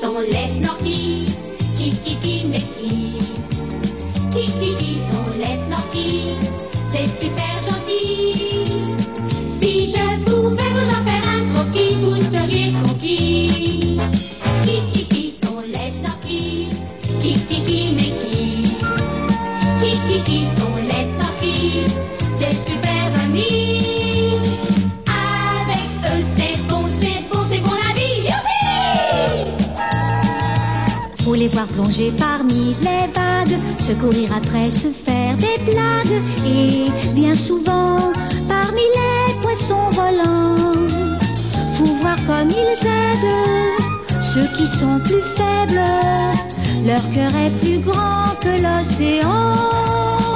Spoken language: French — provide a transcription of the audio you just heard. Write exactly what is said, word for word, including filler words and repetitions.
sont les snorkies. Kikiki mais qui? Kikiki sont les snorkies. C'est super gentil. Si je pouvais vous en faire un croquis, vous seriez conquis. Kikiki sont les snorkies. Kikiki mais qui? Kikiki sont les snorkies. Des super amis. Avec eux c'est bon, c'est bon, c'est bon la vie. Youpi! Faut les voir plonger parmi les vagues, se courir après, se faire des blagues. Et bien souvent, parmi les poissons volants, faut voir comme ils aident ceux qui sont plus faibles. Leur cœur est plus grand que l'océan.